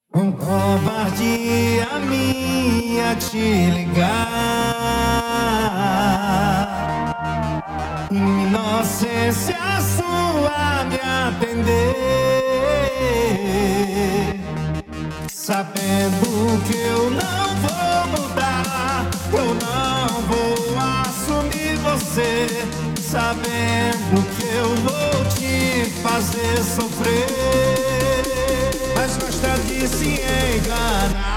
Um covardia minha te ligar, inocência sua me atender, sabendo que eu não vou mudar, eu não vou assumir você, sabendo que eu vou te fazer sofrer, mas gosta de se enganar.